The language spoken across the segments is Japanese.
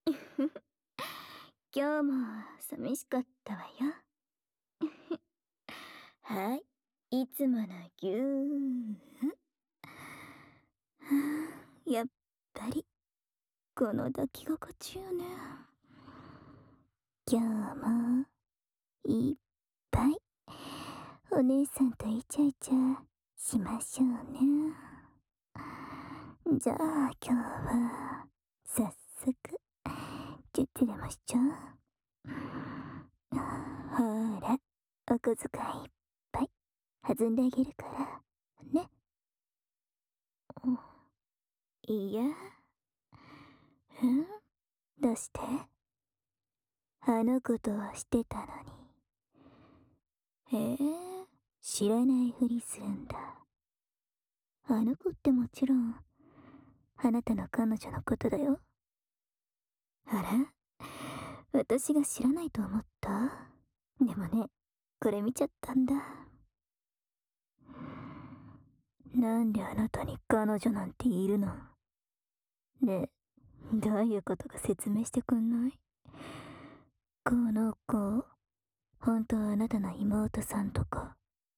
今日も寂しかったわよ。はい、いつものぎゅー。やっぱり、この抱き心地よね。今日も、いっぱい、お姉さんとイチャイチャしましょうね。じゃあ今日は、早速、チュッチュでもしちゃう。ほら、お小遣いいっぱい弾んであげるからね。いや、どうして？あの子とはしてたのに。へえ、知らないふりするんだ。あの子ってもちろんあなたの彼女のことだよ。あら、私が知らないと思った？でもね、これ見ちゃったんだ。なんであなたに彼女なんているの？ねえ、どういうことか説明してくんない？この子、本当はあなたの妹さんとか。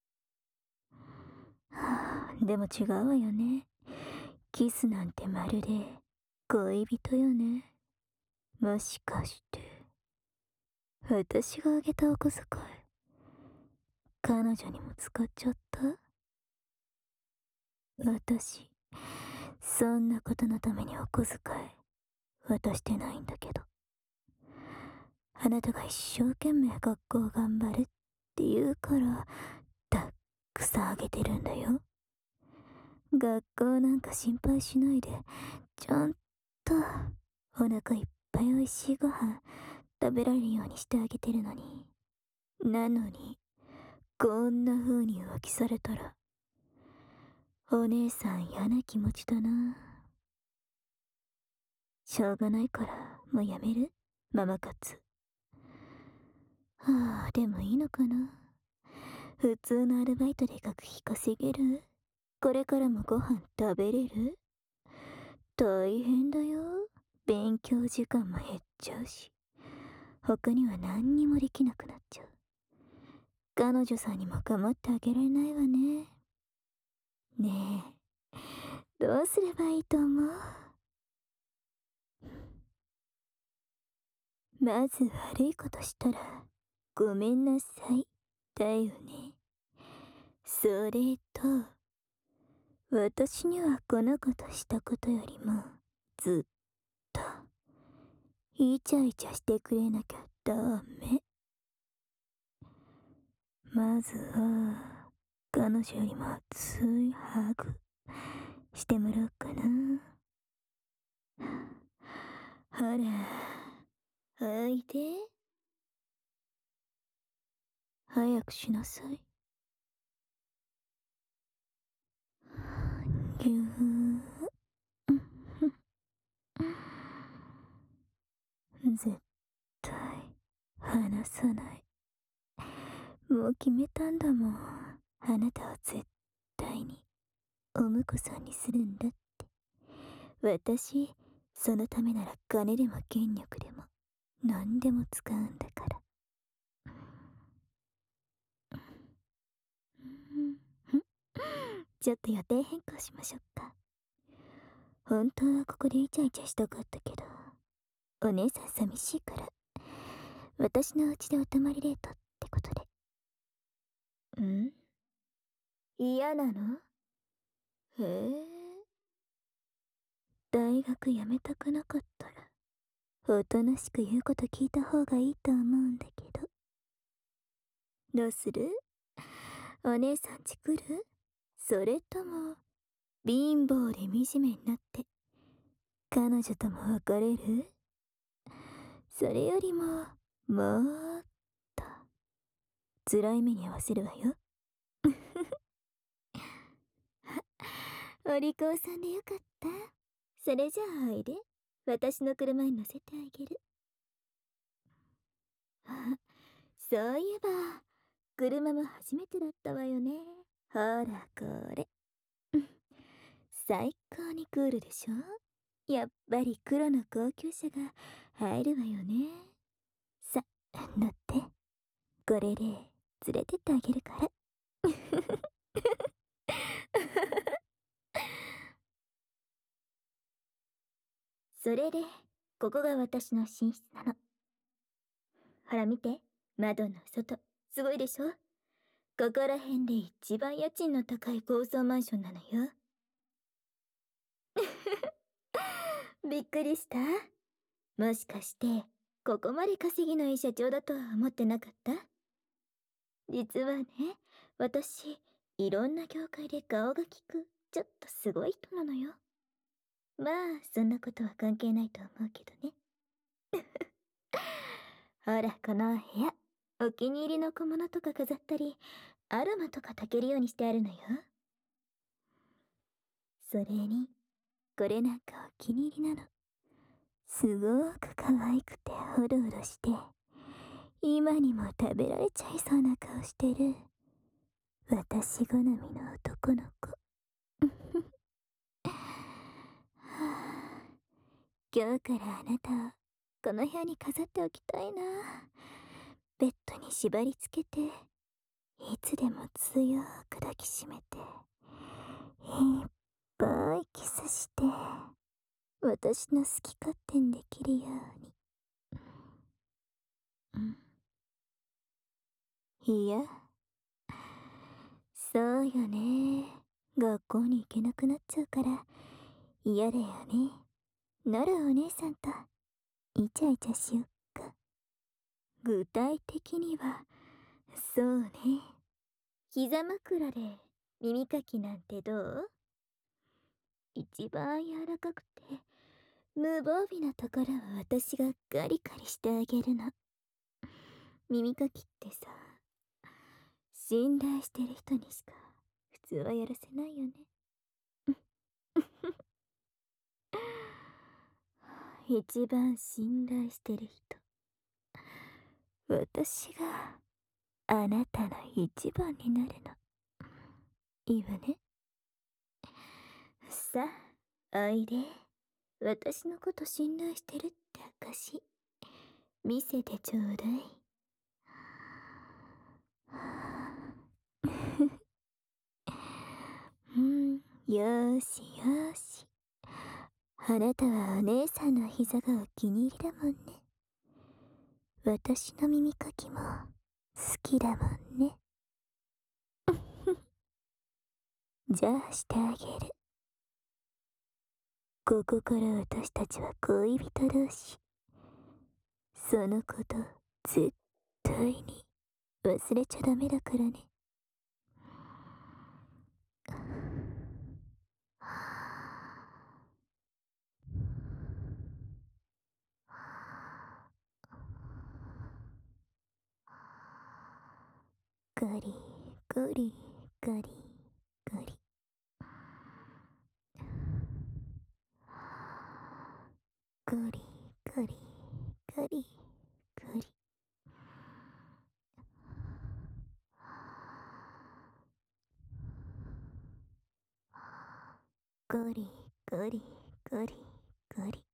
でも違うわよね。キスなんてまるで恋人よね。もしかして私があげたお小遣い、彼女にも使っちゃった？私、そんなことのためにお小遣い渡してないんだけど。あなたが一生懸命学校頑張るって言うからたくさんあげてるんだよ。学校なんか心配しないで、ちゃんとお腹いっぱいおいしいご飯食べられるようにしてあげてるのに。なのに、こんな風に浮気されたら、お姉さん嫌な気持ちだな。しょうがないから、もうやめる？ママ活。でもいいのかな。普通のアルバイトで学費稼げる？これからもご飯食べれる？大変だよ。勉強時間も減っちゃうし、他には何にもできなくなっちゃう。彼女さんにも構ってあげられないわね。ねえ、どうすればいいと思う？まず悪いことしたら、ごめんなさい。だよね。それと、私にはこの子としたことよりも、ずっと、イチャイチャしてくれなきゃダメ。まずは、彼女よりも熱いハグ、してもらおうかな。ほら、おいで。早くしなさい。ぎゅー。絶対離さない。もう決めたんだもん。あなたは絶対にお婿さんにするんだって。私、そのためなら金でも権力でも何でも使うんだから。ちょっと予定変更しましょうか。本当はここでイチャイチャしたかったけど、お姉さん寂しいから、私のお家でお泊まりデートってことで。嫌なの？へえ。大学辞めたくなかったら、おとなしく言うこと聞いた方がいいと思うんだけど。どうする？お姉さんち来る？それとも、貧乏で惨めになって、彼女とも別れる？それよりも、もっと、辛い目に遭わせるわよ。お利口さんでよかった。それじゃあおいで。私の車に乗せてあげる。あ、そういえば、車も初めてだったわよね。ほらこれ。最高にクールでしょ？やっぱり黒の高級車が入るわよね。さ、乗って。これで連れてってあげるから。それで、ここが私の寝室なの。ほら見て、窓の外、すごいでしょ？ここら辺で一番家賃の高い高層マンションなのよ。びっくりした？もしかして、ここまで稼ぎのいい社長だとは思ってなかった？実はね、私、いろんな業界で顔が利く、ちょっとすごい人なのよ。まあ、そんなことは関係ないと思うけどね。ほら、この部屋、お気に入りの小物とか飾ったり、アロマとか炊けるようにしてあるのよ。それに、これなんかお気に入りなの。すごく可愛くてホロホロして、今にも食べられちゃいそうな顔してる。私好みの男の子。今日からあなたをこの部屋に飾っておきたいな。ベッドに縛り付けて、いつでも強く抱きしめて、いっぱいキスして、私の好き勝手にできるように。いや、そうよね。学校に行けなくなっちゃうから嫌だよね。ならお姉さんとイチャイチャしよっか。具体的には、そうね。膝枕で耳かきなんてどう？一番柔らかくて無防備なところを私がガリガリしてあげるの。耳かきってさ、信頼してる人にしか普通はやらせないよね。一番信頼してる人。私があなたの一番になるの。いいわね。さあ、おいで。私のこと信頼してるって証見せてちょうだい。よーしよーし。あなたはお姉さんの膝がお気に入りだもんね。私の耳かきも好きだもんね。じゃあしてあげる。ここから私たちは恋人同士。そのこと絶対に忘れちゃダメだからね。ガリガリガリガリ。ガリガリガリガリ。ガリガリガリガリ。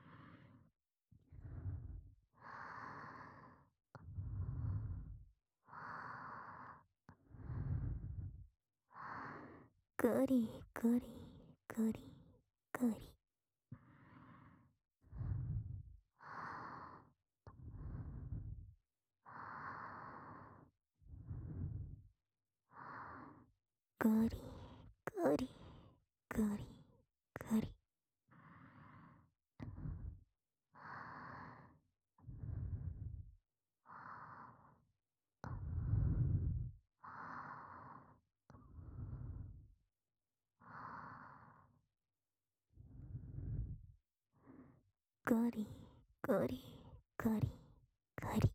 ガリガリガリガリ。ガリガリガリガリ。ガリガリガリガリ。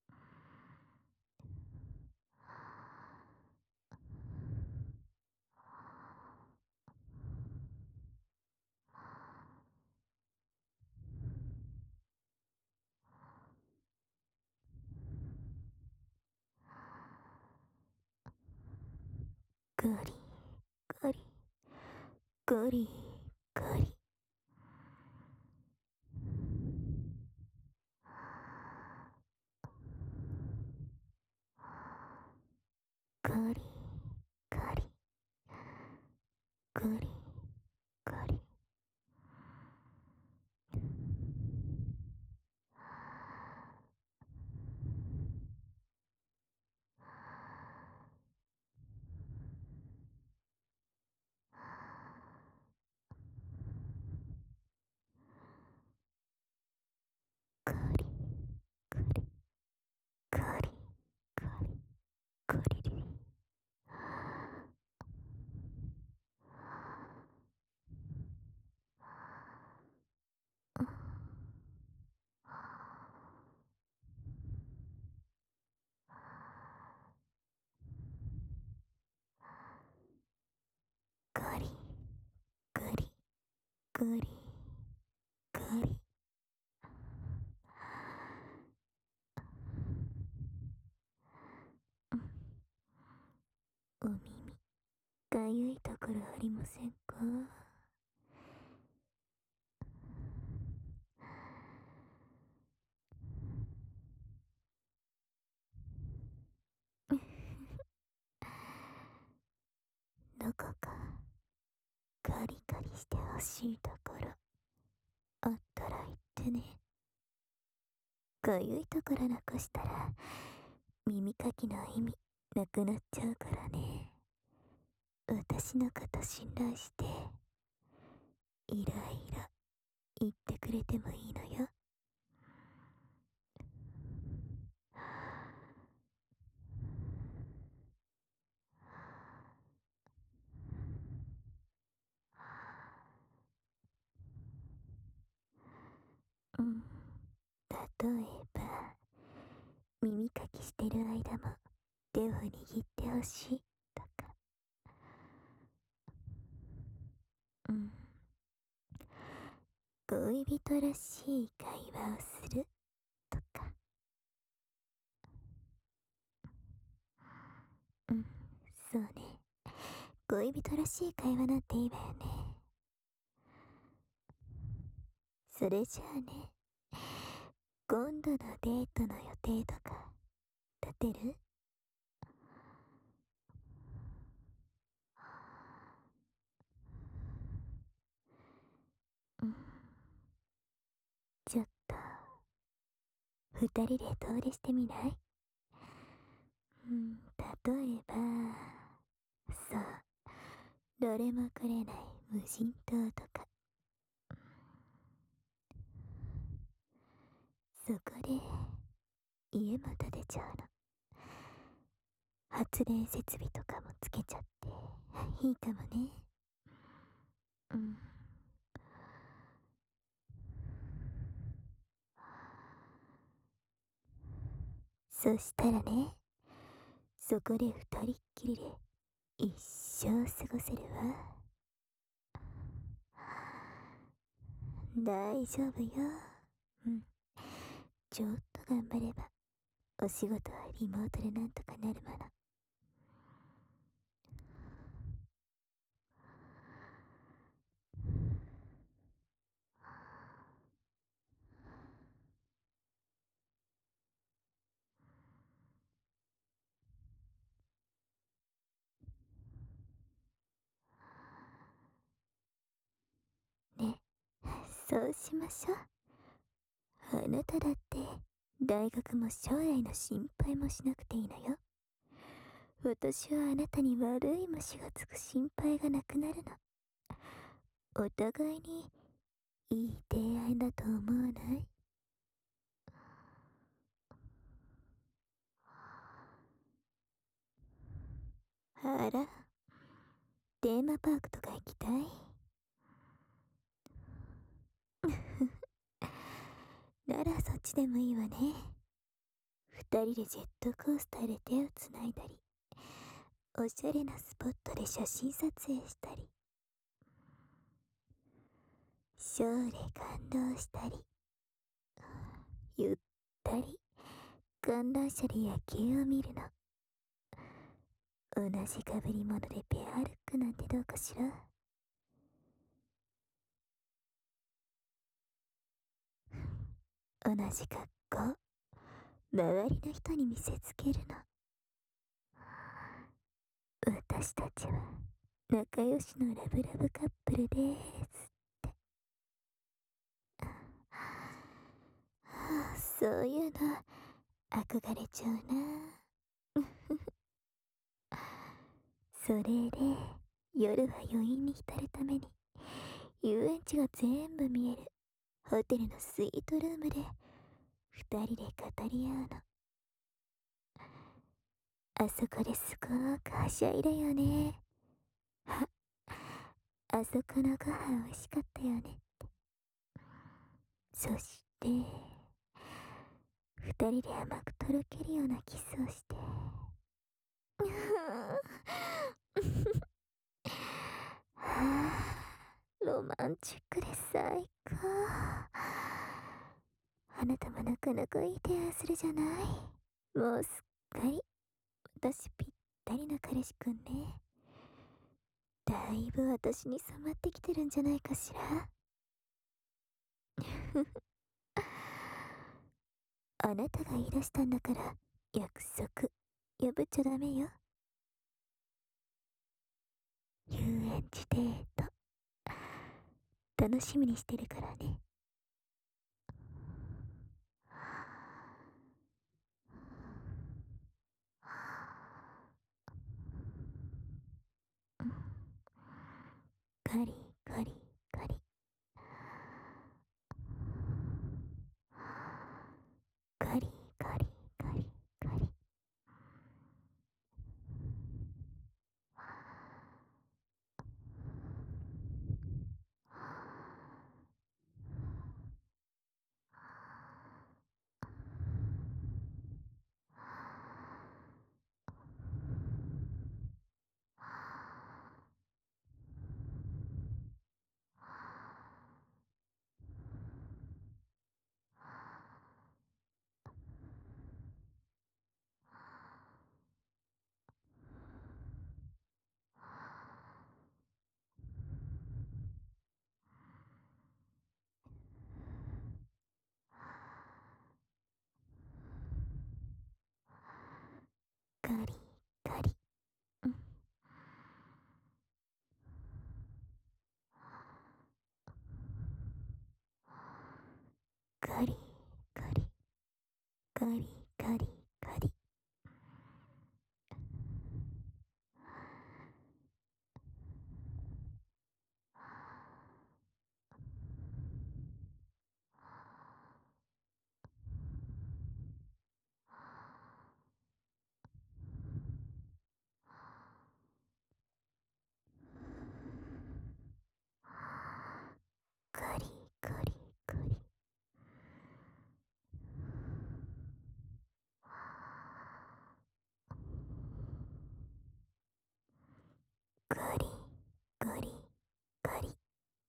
ガリガリガリガリ。 ゴリゴリゴリゴリ。ゴリゴリゴリゴリゴリリリ。ゴリゴリゴリゴリ。お耳かゆいところありませんか？どこかカリカリしてほしいところあったら言ってね。かゆいところ残したら耳かきの意味なくなっちゃうからね。私のこと信頼してイライラ言ってくれてもいいのよ。うん。例えば耳かきしてる間も手を握ってほしいとか。うん。恋人らしい会話をするとか。うん、そうね。恋人らしい会話なんていいわよね。それじゃあね、今度のデートの予定とか立てる？うん、ちょっと二人で遠出してみない？うん、例えば、そう、どれも来れない無人島とか。そこで家も建てちゃうの。発電設備とかもつけちゃっていいかもね。うん。そしたらね、そこで二人っきりで一生過ごせるわ。大丈夫よ。うん。ちょっと頑張れば、お仕事はリモートでなんとかなるもの。ね、そうしましょう。あなただって大学も将来の心配もしなくていいのよ。私はあなたに悪い虫がつく心配がなくなるの。お互いにいい提案だと思わない？あら、テーマパークとか行きたい？ならそっちでもいいわね。二人でジェットコースターで手をつないだり、おしゃれなスポットで写真撮影したり、ショーで感動したり、ゆったり観覧車で夜景を見るの。同じ被り物でペアルックなんてどうかしら？同じ格好、周りの人に見せつけるの。 私たちは仲良しのラブラブカップルでーす。そういうの憧れちゃうな。それで夜は余韻に浸るために遊園地が全部見えるホテルのスイートルームで二人で語り合うの。あそこですごくはしゃいだよね。あ、あそこのご飯美味しかったよね。そして二人で甘くとろけるようなキスをして、はあ、ロマンチックで最高。あなたもなかなかいい提案するじゃない。もうすっかり私ぴったりな彼氏くんね。だいぶ私に染まってきてるんじゃないかしら。あなたが言い出したんだから約束破っちゃダメよ。遊園地デート楽しみにしてるからね。カリカリカリカリカリカリカリ。カリカリ、うん、カリカリカリカリカリ。カリカリカリ。カリカリカリ。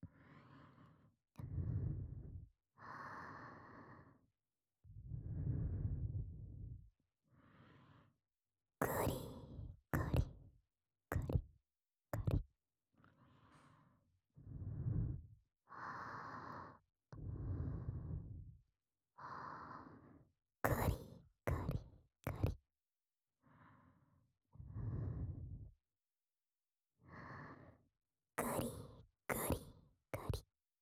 カリカリカリカリ。カリカリカリ。カリカリカリ。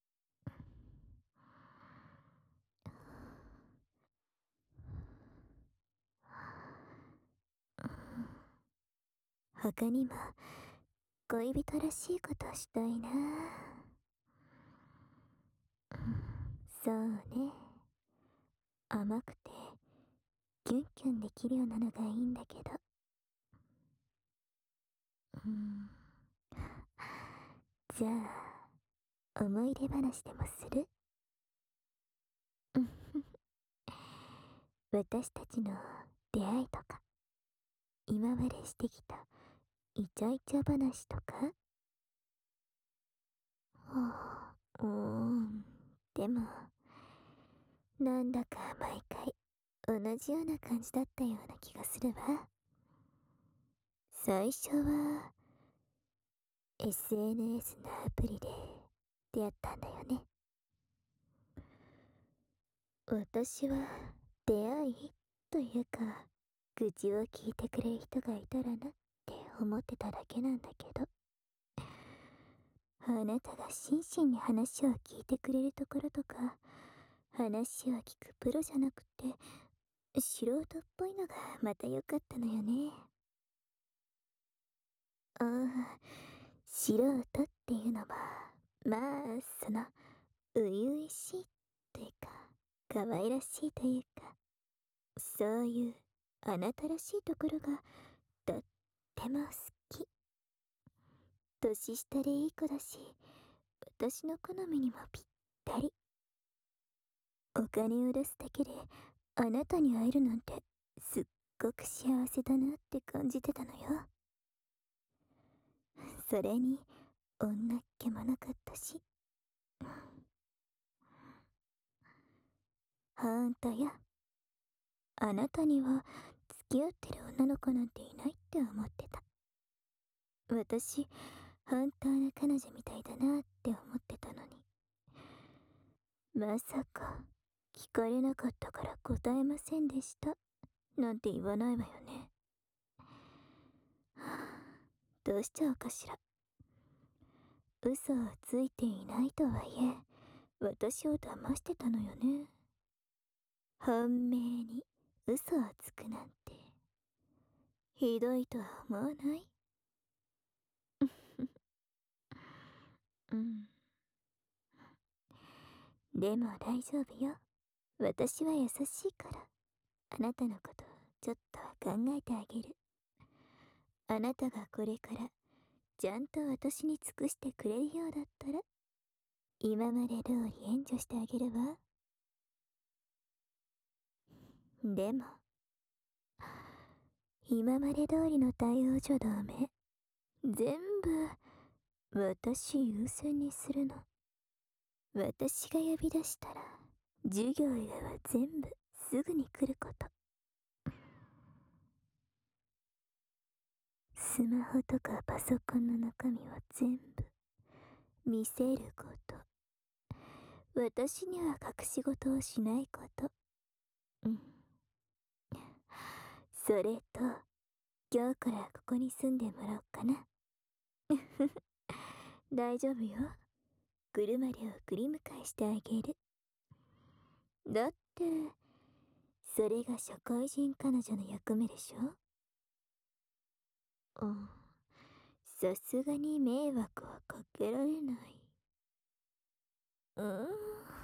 他にも恋人らしいことしたいな。そうね。甘くてキュンキュンできるようなのがいいんだけど。うん。じゃあ思い出話でもする？うん。私たちの出会いとか今までしてきたイチャイチャ話とか。はあ、でもなんだか毎回同じような感じだったような気がするわ。最初は SNS のアプリで出会ったんだよね。私は出会いというか愚痴を聞いてくれる人がいたらなって思ってただけなんだけど、あなたが真摯に話を聞いてくれるところとか、話を聞くプロじゃなくて、素人っぽいのがまた良かったのよね。ああ、素人っていうのは、まあ、初々しいというか、可愛らしいというか、そういうあなたらしいところがとっても好き。年下でいい子だし、私の好みにもぴったり。お金を出すだけであなたに会えるなんてすっごく幸せだなって感じてたのよ。それに女っ気もなかったし。ほんとよ。あなたには付き合ってる女の子なんていないって思ってた。私、本当の彼女みたいだなって思ってたのに。まさか、聞かれなかったから答えませんでした。なんて言わないわよね。どうしちゃおうかしら。嘘をついていないとはいえ、私を騙してたのよね。本命に嘘をつくなんて、ひどいとは思わない？うん。でも大丈夫よ。私は優しいから、あなたのことをちょっとは考えてあげる。あなたがこれからちゃんと私に尽くしてくれるようだったら、今まで通り援助してあげるわ。でも、今まで通りの対応じゃダメ。全部、私優先にするの。私が呼び出したら、授業以外は全部すぐに来ること。スマホとかパソコンの中身は全部見せること。私には隠し事をしないこと。うん。それと、今日からここに住んでもらおうかな。大丈夫よ。車で送り迎えしてあげる。だって、それが社会人彼女の役目でしょ？うん。さすがに迷惑はかけられない。うん。は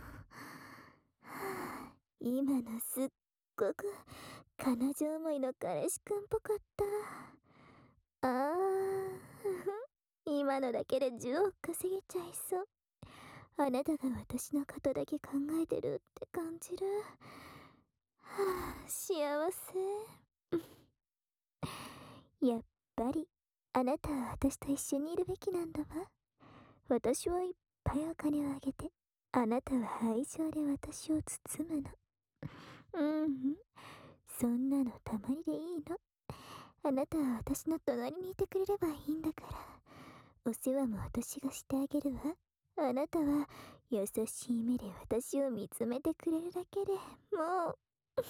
あ、今のすっごく彼女思いの彼氏くんっぽかった。ああ、今のだけで10億稼げちゃいそう。あなたが私のことだけ考えてるって感じる。はあ、幸せ。やっぱり、あなたは私と一緒にいるべきなんだわ。私はいっぱいお金をあげて、あなたは愛情で私を包むの。うん、そんなのたまにでいいの。あなたは私の隣にいてくれればいいんだから。お世話も私がしてあげるわ。あなたは優しい目で私を見つめてくれるだけでもう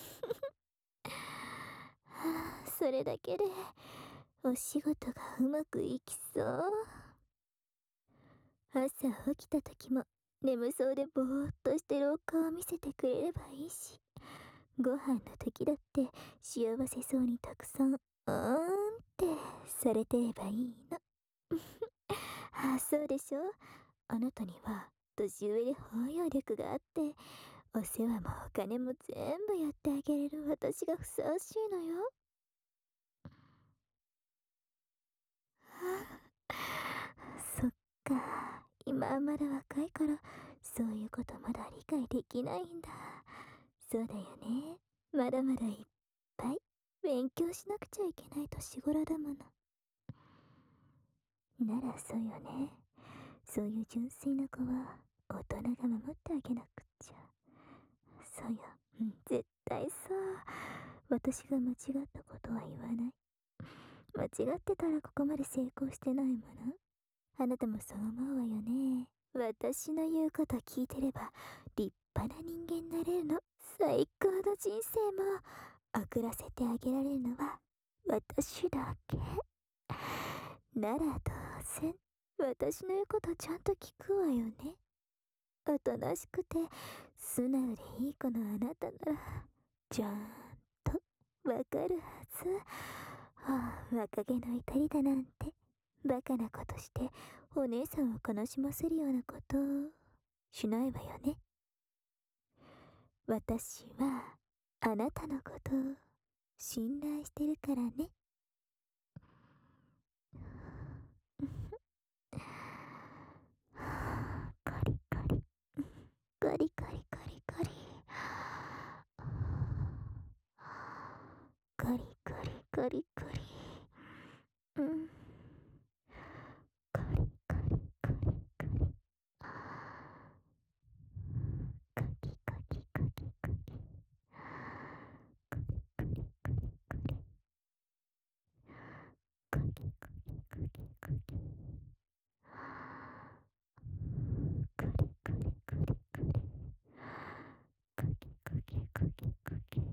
はあ、それだけでお仕事がうまくいきそう。朝起きた時も眠そうでぼーっとしてるお顔を見せてくれればいいし、ご飯の時だって幸せそうにたくさんってされてればいいの。ああ、そうでしょ。あなたには年上で包容力があって、お世話もお金も全部やってあげれる私がふさわしいのよ。そっか、今はまだ若いからそういうことまだ理解できないんだ。そうだよね。まだまだいっぱい勉強しなくちゃいけない年頃だもの。ならそうよね。そういう純粋な子は大人が守ってあげなくっちゃ。そうよ。うん、絶対そう。私が間違ったことは言わない。間違ってたらここまで成功してないもの。あなたもそう思うわよね。私の言うこと聞いてれば立派な人間になれるの。最高の人生も送らせてあげられるのは私だけ。 ならどうせ、私の言うことちゃんと聞くわよね。おとなしくて、素直でいい子のあなたなら、ちゃんと、わかるはず。はあ、若気の至りだなんて、バカなことして、お姉さんを悲しませるようなこと、しないわよね。私は、あなたのこと、信頼してるからね。カリカリ、カリカリカリカリ。カリカリカリカリ。うん。カリカリカリカリ。カキカキカキカキ。カリカリカリカリ。カキカキカキカキ。カリカリカリカリ。カキカキカキカキ。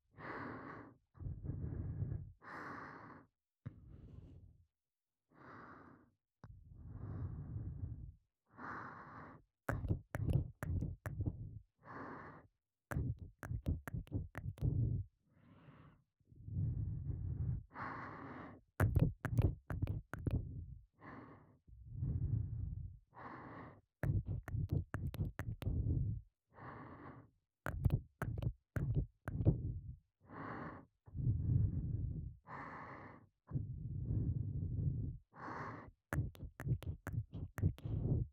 カリカリカリカリ。カキカキカキカキ。カリカリカリカリ。カキカキカキカキ。カリカリカリカリ。カキカキカキカキ。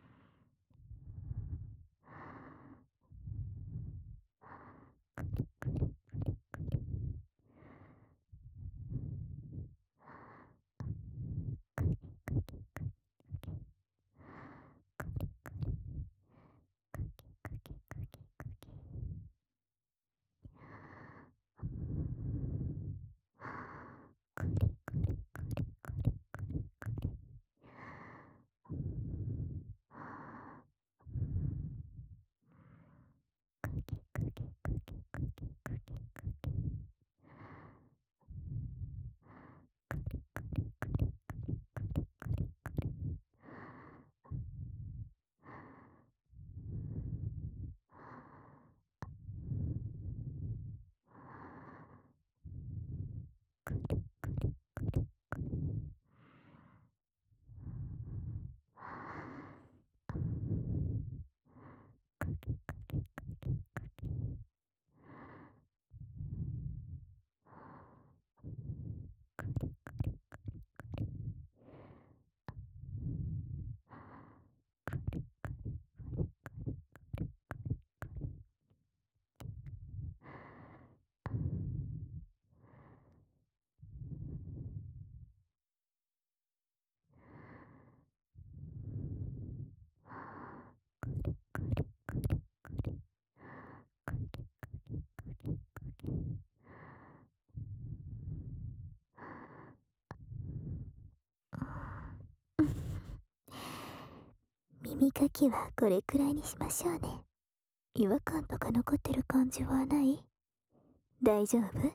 耳かきはこれくらいにしましょうね。違和感とか残ってる感じはない？大丈夫？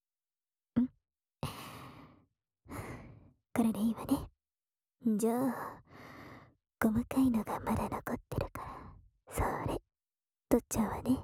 これでいいわね。じゃあ、細かいのがまだ残ってるから、それ、取っちゃうわね。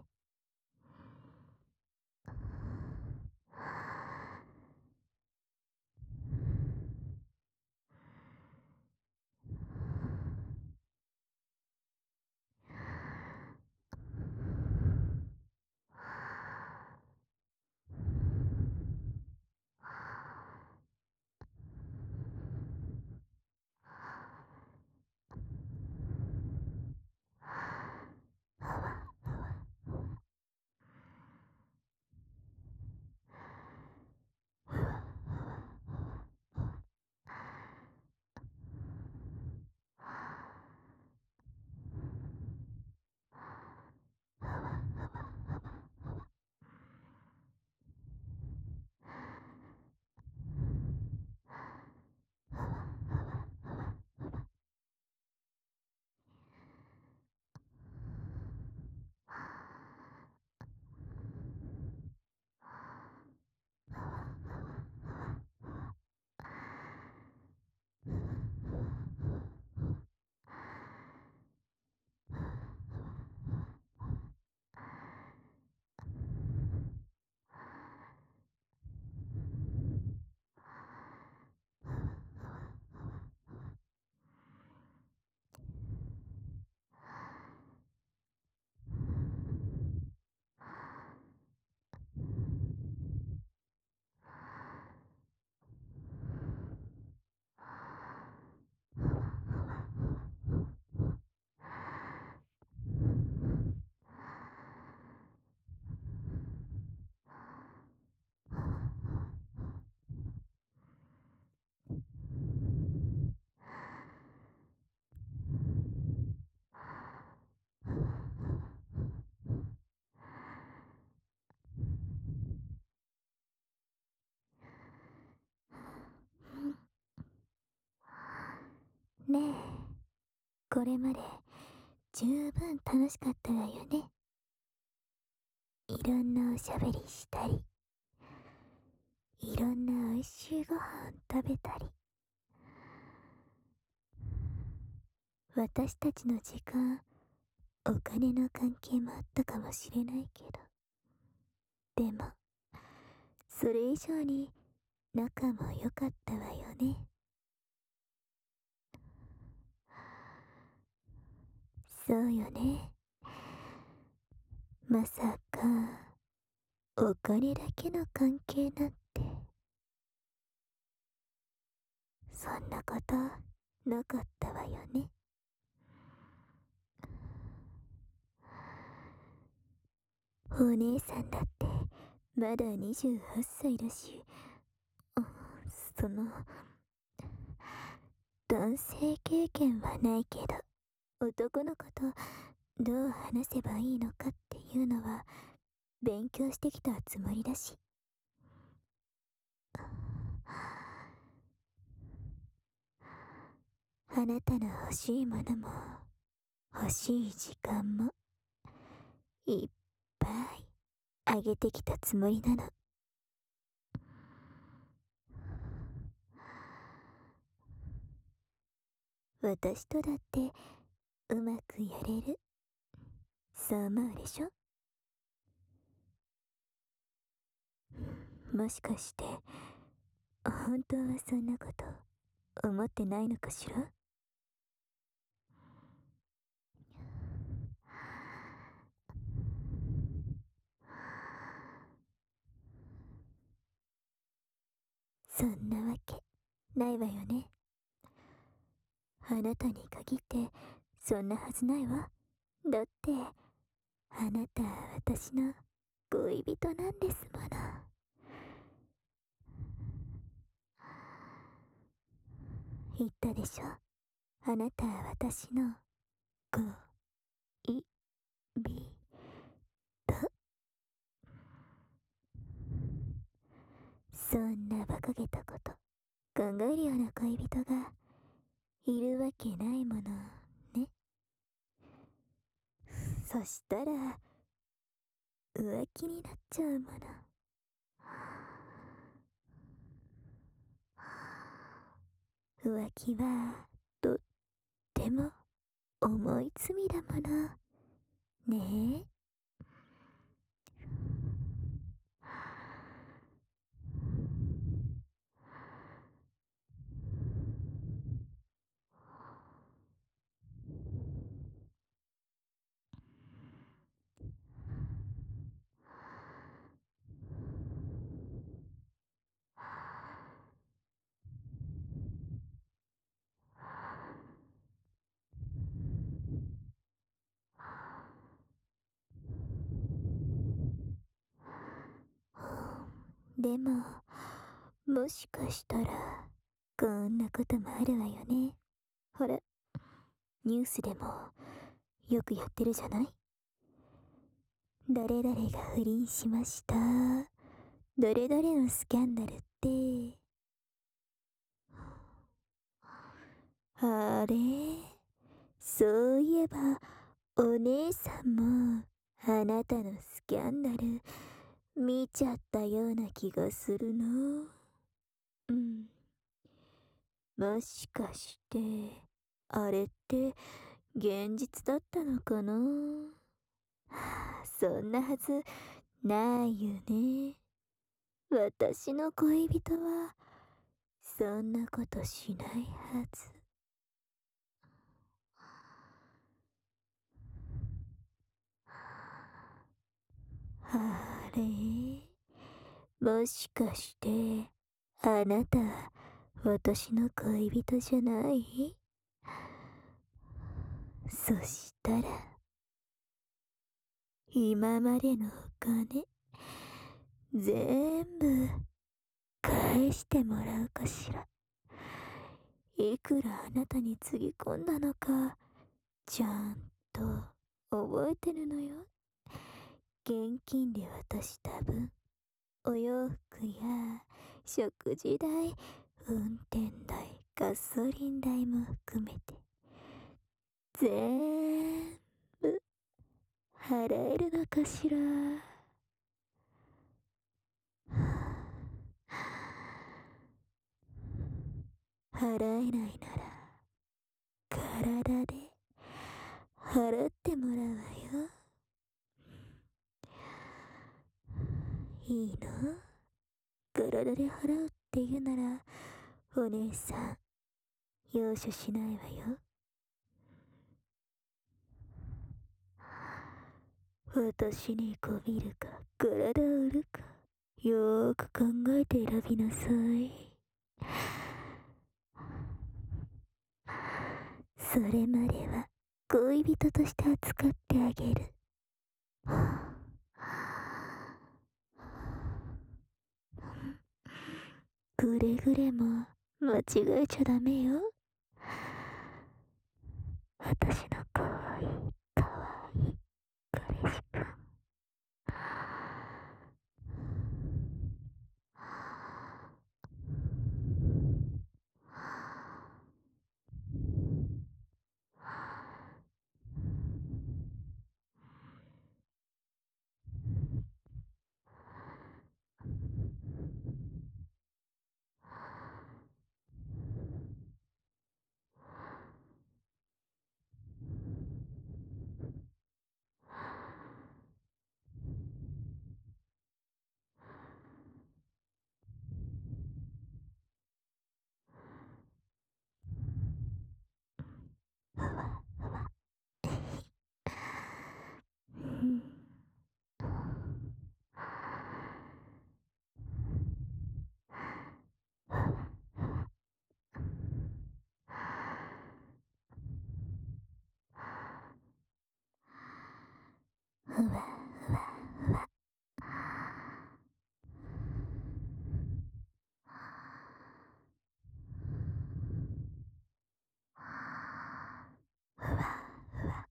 ねえ、これまで十分楽しかったわよね。いろんなおしゃべりしたり、いろんな美味しいご飯食べたり、私たちの時間、お金の関係もあったかもしれないけど、でも、それ以上に仲も良かったわよね。そうよね。まさか、お金だけの関係なんて、そんなことなかったわよね。お姉さんだってまだ28歳だし、その、男性経験はないけど、男の子とどう話せばいいのかっていうのは勉強してきたつもりだし。あなたの欲しいものも欲しい時間もいっぱいあげてきたつもりなの。私とだってうまくやれる、そう思うでしょ。もしかして本当はそんなこと思ってないのかしら。そんなわけないわよね。あなたに限ってそんなはずないわ。だってあなたは私の恋人なんですもの。言ったでしょ、あなたは私の恋人。そんな馬鹿げたこと考えるような恋人がいるわけないものね。そしたら浮気になっちゃうもの。浮気はとっても重い罪だものねえ。でももしかしたらこんなこともあるわよね。ほら、ニュースでもよくやってるじゃない。誰々が不倫しました、どれどれのスキャンダルって。あれ、そういえばお姉さんもあなたのスキャンダル見ちゃったような気がするの。うん。もしかしてあれって現実だったのかな。そんなはずないよね。私の恋人はそんなことしないはず。あれ、もしかしてあなた私の恋人じゃない？そしたら今までのお金全部返してもらうかしら。いくらあなたにつぎ込んだのかちゃんと覚えてるのよ。現金で渡した分、お洋服や食事代、運転代、 ガソリン代も含めて全部払えるのかしら。払えないなら体で払ってもらうわよ。いいの？体で払うって言うならお姉さん容赦しないわよ。私にこびるか体を売るかよーく考えて選びなさい。それまでは恋人として扱ってあげる。くれぐれも間違えちゃダメよ。私のかわいいかわいい彼氏くん。うわうわ。うん。うわうわうわ。うわうわ。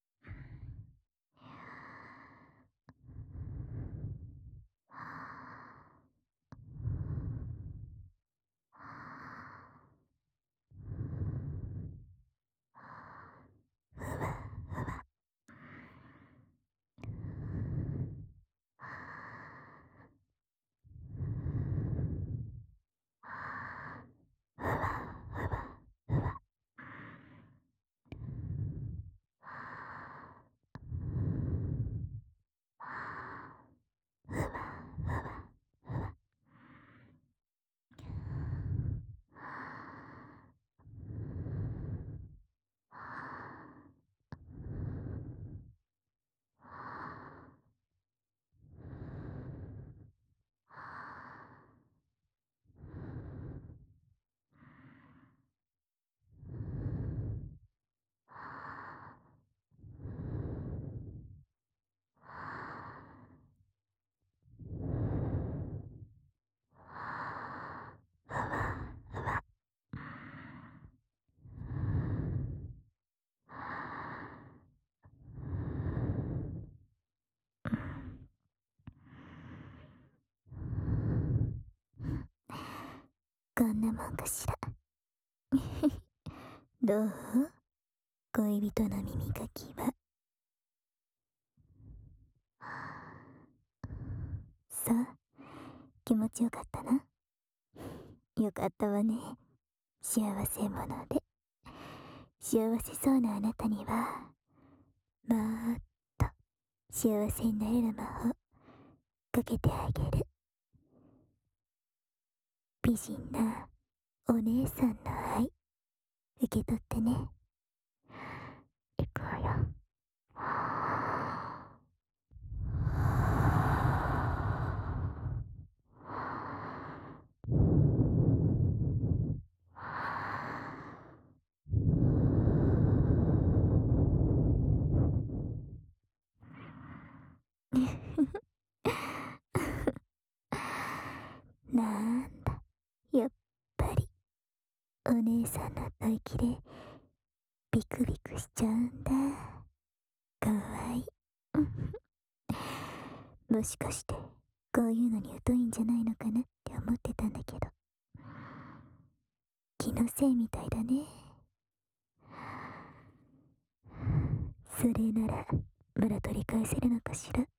うわうわ。うわうわうわ。うわうわうわ。こんなもんかしら。どう？恋人の耳かきは。さあ、気持ちよかったな。よかったわね。幸せ者で。幸せそうなあなたには、もっと幸せになれる魔法かけてあげる。美人なお姉さんの愛、受け取ってね。いくわよ。なんだ、やっぱりお姉さんの吐息でビクビクしちゃうんだ。かわいい。もしかしてこういうのに疎いんじゃないのかなって思ってたんだけど、 気のせいみたいだね。それならまだ取り返せるのかしら。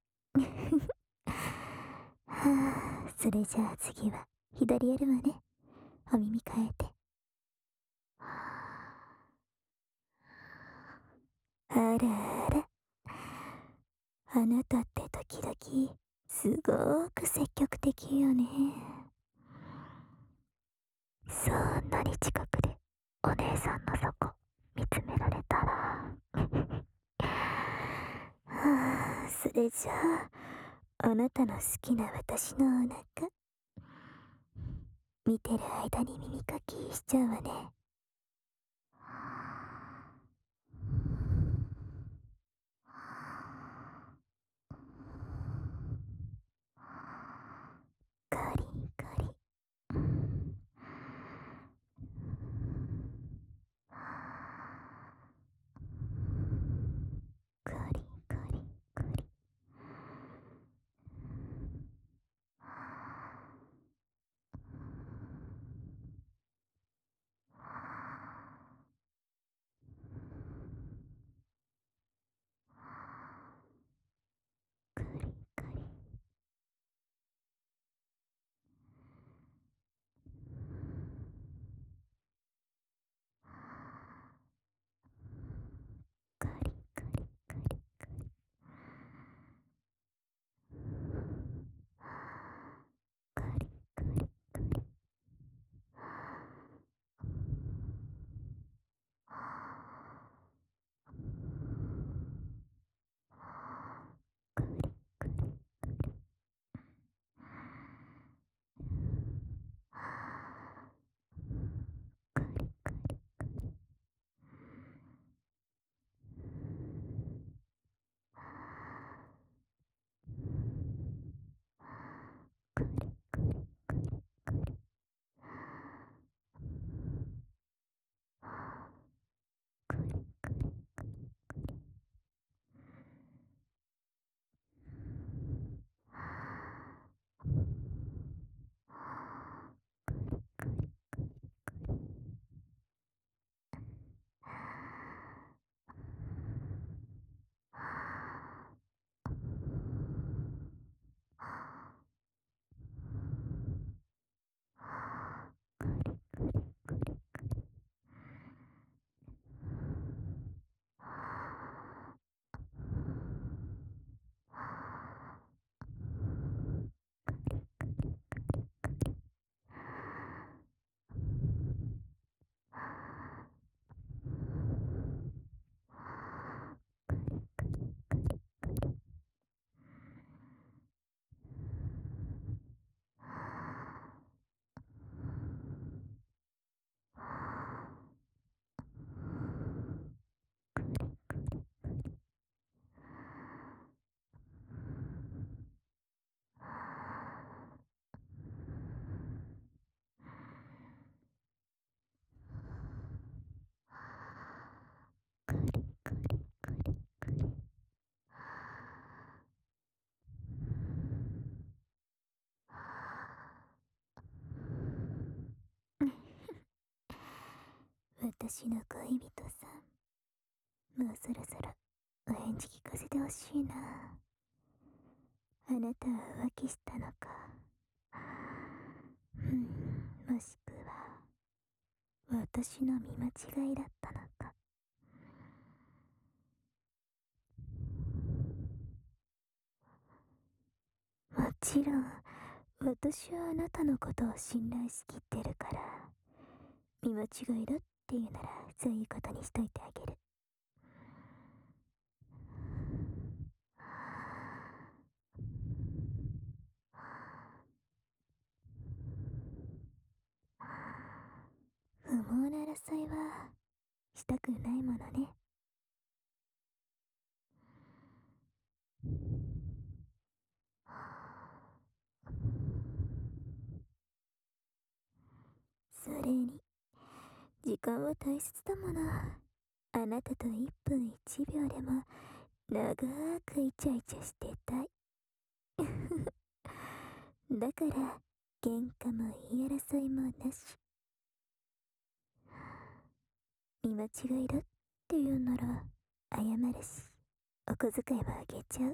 はあ、それじゃあ次は左やるわね。お耳変えて。あらあら、あなたって時々すごーく積極的よね。そんなに近くでお姉さんの底見つめられたらはあ、それじゃああなたの好きな私のお腹見てる間に耳かきしちゃうわね。カリカリ、カリカリカリ、カリカリ、カリカリカリカリ、カリカリカリ、カリカリ、カリカリ、カリカリカリカリ、カリカリカリ、私の恋人さん、もうそろそろお返事聞かせてほしいな。あなたは浮気したのか、もしくは私の見間違いだったのか。もちろん私はあなたのことを信頼しきってるから、見間違いだっていうならそういうことにしといてあげる。不毛な争いはしたくないものね。それに時間は大切だもの。あなたと1分1秒でも長くイチャイチャしてたい。だから喧嘩も言い争いもなし。 見間違いだっていうなら謝るし、お小遣いはあげちゃう。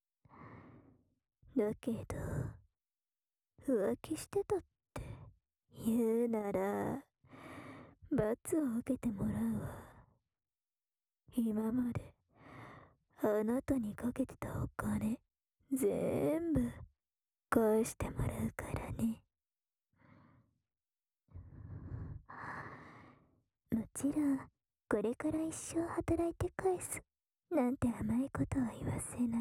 だけど浮気してたって言うなら罰を受けてもらうわ。今まであなたにかけてたお金全部返してもらうからね。もちろんこれから一生働いて返すなんて甘いことは言わせない。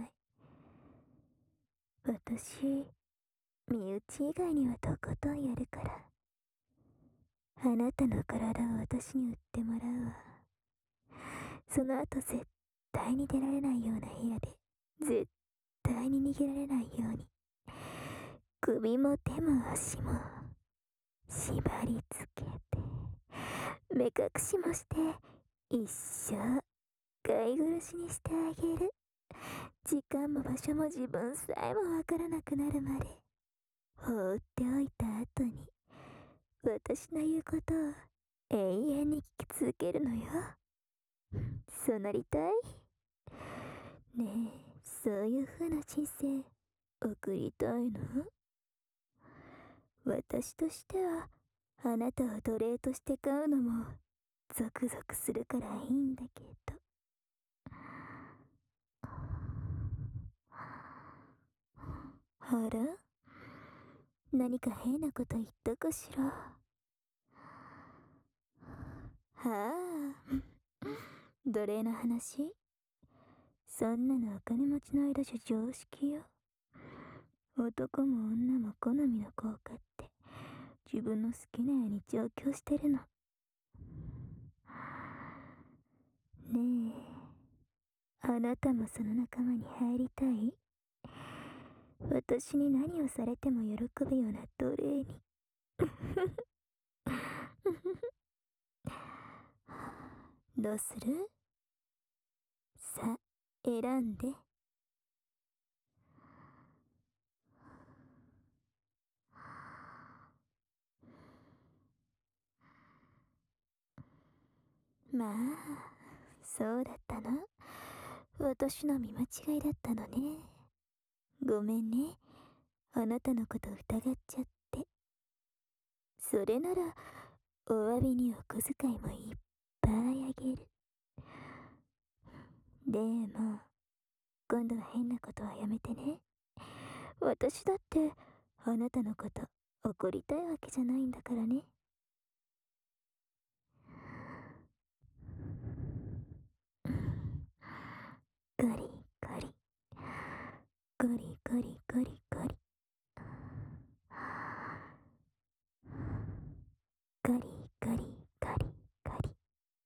私、身内以外にはとことんやるから。あなたの体を私に売ってもらうわ。その後絶対に出られないような部屋で絶対に逃げられないように首も手も足も縛り付けて目隠しもして一生飼い殺しにしてあげる。時間も場所も自分さえもわからなくなるまで放っておいた後に私の言うことを永遠に聞き続けるのよ。そうなりたい？ねえ、そういう風な人生送りたいの？私としてはあなたを奴隷として買うのもゾクゾクするからいいんだけど。あら？何か変なこと言ったかしら？はあ、奴隷の話？そんなのお金持ちの間じゃ常識よ。男も女も好みの子を買って自分の好きなように上京してるの。ねえ、あなたもその仲間に入りたい？私に何をされても喜ぶような奴隷に。どうする？さ、選んで。まあ、そうだったの？私の見間違いだったのね。ごめんね。あなたのこと疑っちゃって。それなら、お詫びにお小遣いもいっぱいあげる。でも、今度は変なことはやめてね。私だって、あなたのこと怒りたいわけじゃないんだからね。ガリガリガリガリガリガリガリガリガリガリ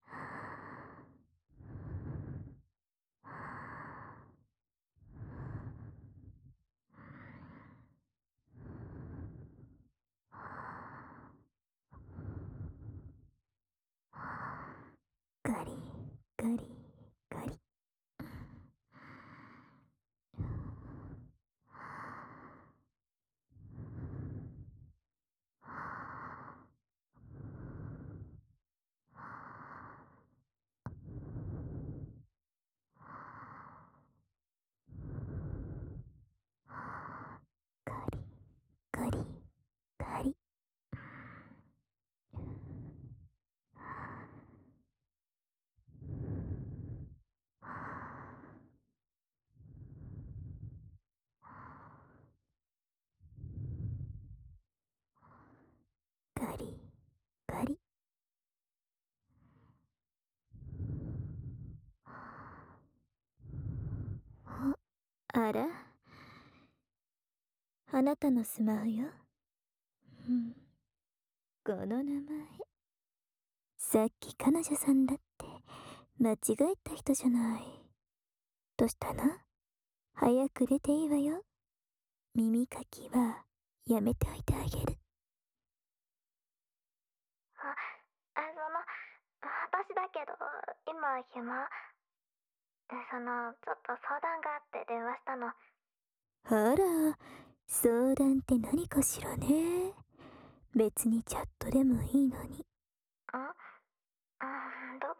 ガリガリガリガリガリガリガリ。あら、あなたのスマホよ。うん、この名前さっき彼女さんだって間違えた人じゃない。どうしたの？早く出ていいわよ。耳かきはやめておいてあげる。 私だけど、今暇？ちょっと相談があって電話したの。 あら、相談って何かしらね。別にチャットでもいいのに。 ど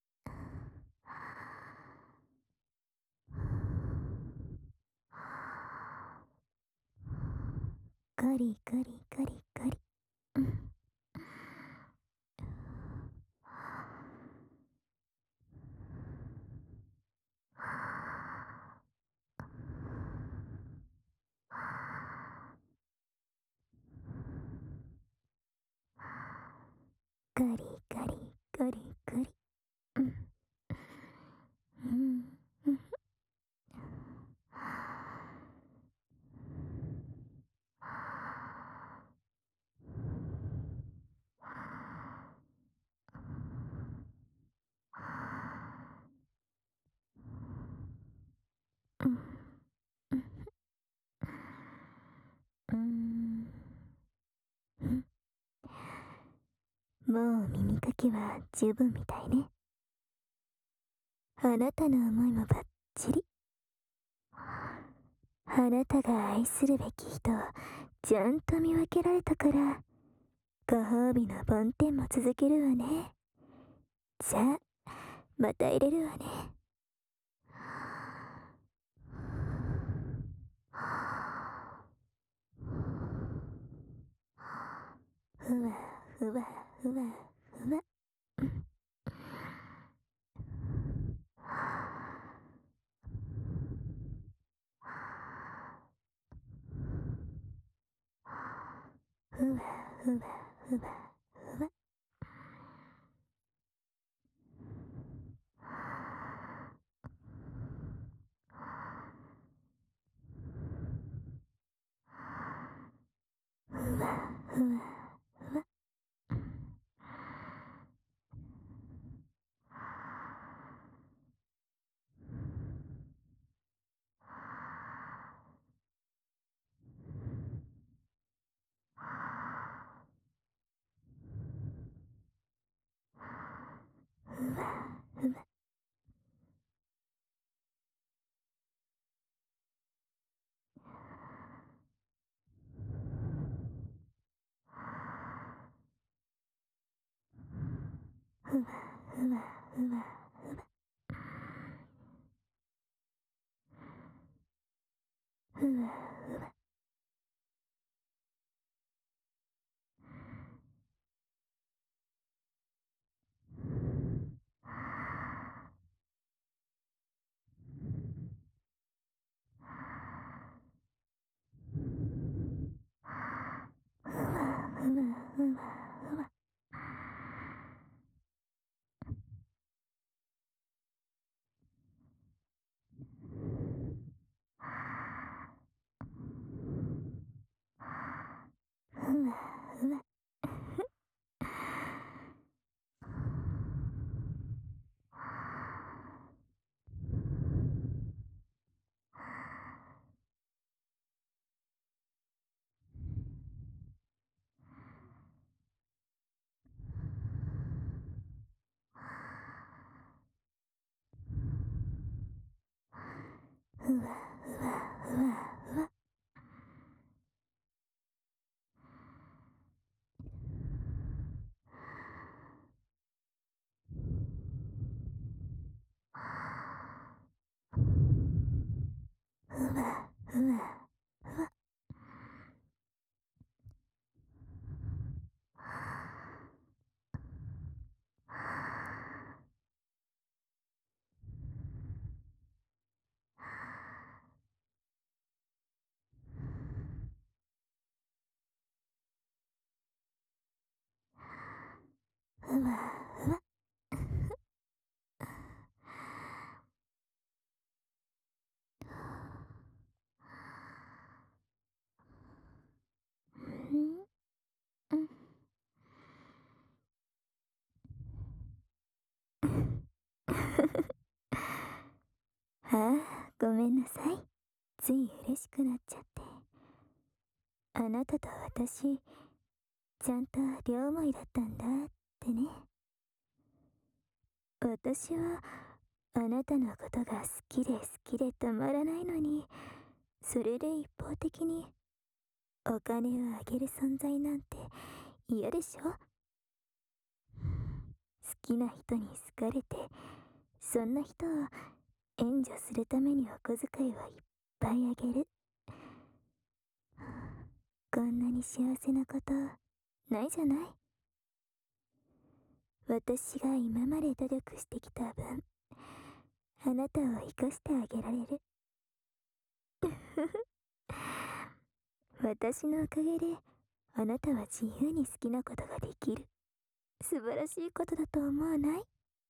ガリガリガリガリ。うん。ガリガリガリガリ。うん。うん。うん。うん。うん。うん。もう耳かきは十分みたいね。あなたの思いもバッチリ。あなたが愛するべき人をちゃんと見分けられたから、ご褒美の梵天も続けるわね。じゃあ、また入れるわね。ふわふわふわふわ。ふわふわふわふわ。ふわふわふわ。ふわふわ。ふわふわふわふわ。ふわふわ。ふわふわふわふわ。ふわふわ。ふわふわふわふわ。ふわふわふわ。ふわふわ。うん。うん。ああ、ごめんなさい。つい嬉しくなっちゃって。あなたと私、ちゃんと両思いだったんだってね。私は、あなたのことが好きで好きでたまらないのに、それで一方的にお金をあげる存在なんて嫌でしょ？好きな人に好かれて、そんな人を援助するためにお小遣いをいっぱいあげる。ここんなに幸せなことないじゃない。私が今まで努力してきた分、あなたを生かしてあげられる。私のおかげであなたは自由に好きなことができる。素晴らしいことだと思わない？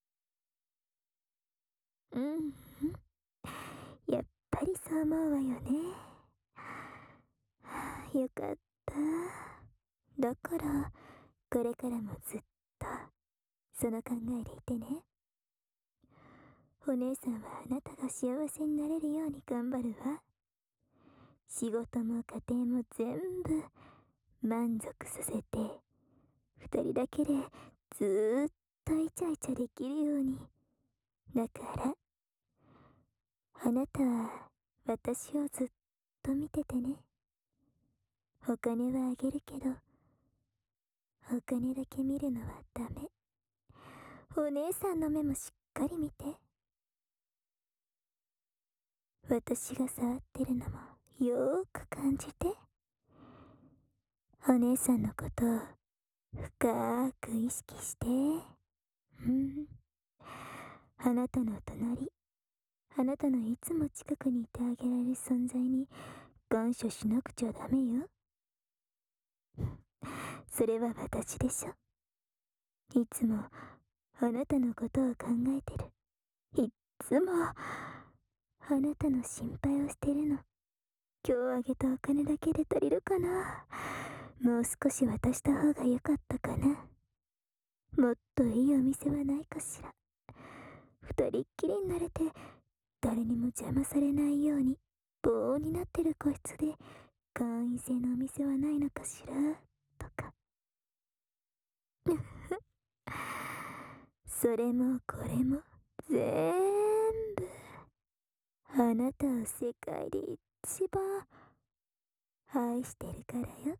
うん、やっぱりそう思うわよね。よかった。だからこれからもずっとその考えでいてね。お姉さんはあなたが幸せになれるように頑張るわ。仕事も家庭も全部満足させて、二人だけでずーっとイチャイチャできるように。だからあなたは私をずっと見ててね。お金はあげるけど、お金だけ見るのはダメ。お姉さんの目もしっかり見て。私が触ってるのもよーく感じて。お姉さんのことを深く意識して。あなたの隣、あなたのいつも近くにいてあげられる存在に感謝しなくちゃダメよ。それは私でしょ。いつもあなたのことを考えてる。いっつもあなたの心配をしてるの。今日あげたお金だけで足りるかな。もう少し渡した方が良かったかな。もっといいお店はないかしら。二人っきりになれて誰にも邪魔されないように棒になってる個室で会員制のお店はないのかしらとか。それもこれも全部あなたを世界で一番愛してるからよ。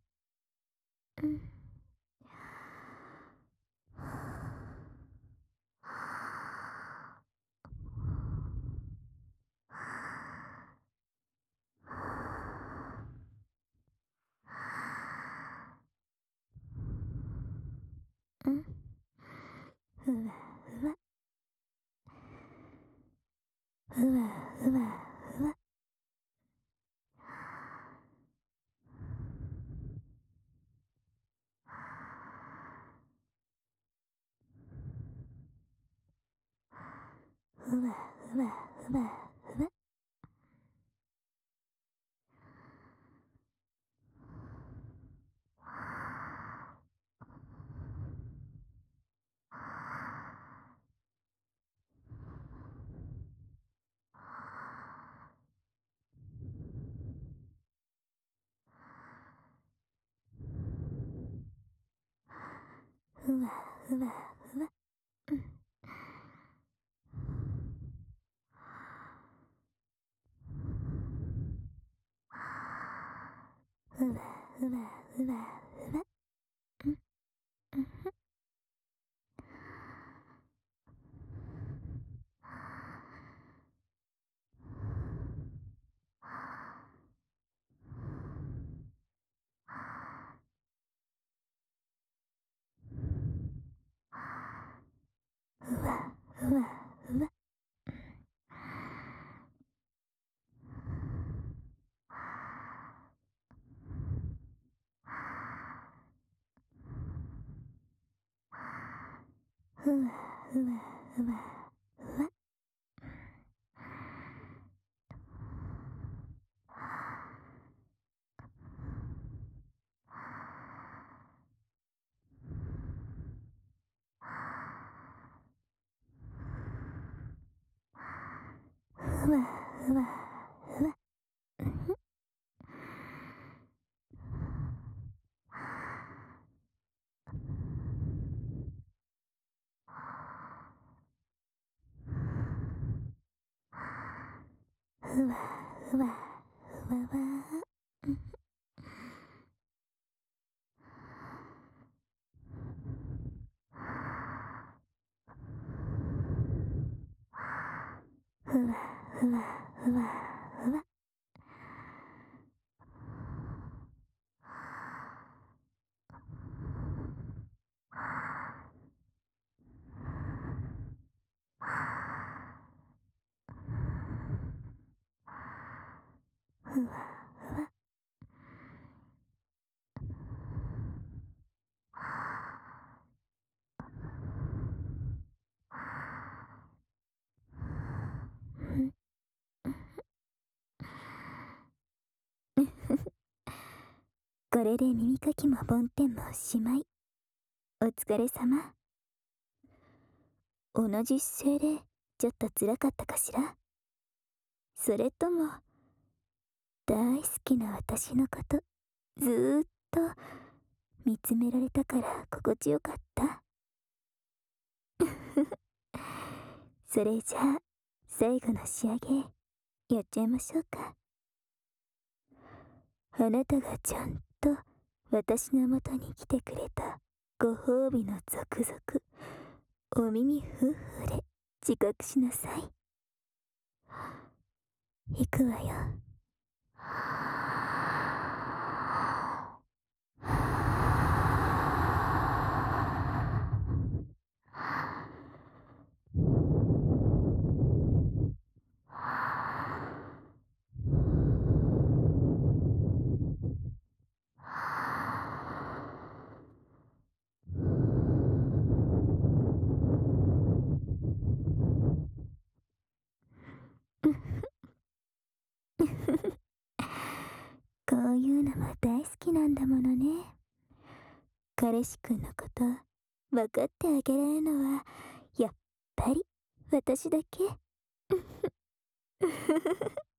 ふわふわふわふわふわ。ふわふわふわふわ。ふわふわふわ。ふわふわふわふわ。ふわふわふわ。ふわふわふわふわ。ふわふわふわ。ふわふわふわわ。ふわふわふわふわ。 これで耳かきも梵天もおしまい。お疲れ様。同じ姿勢でちょっと辛かったかしら。それとも大好きな私のことずーっと見つめられたから心地よかった。それじゃあ最後の仕上げやっちゃいましょうか。あなたがちゃんと私の元に来てくれたご褒美の続々、お耳夫婦で自覚しなさい。行くわよ。こういうのも大好きなんだものね。彼氏くんのこと分かってあげられるのはやっぱり私だけ。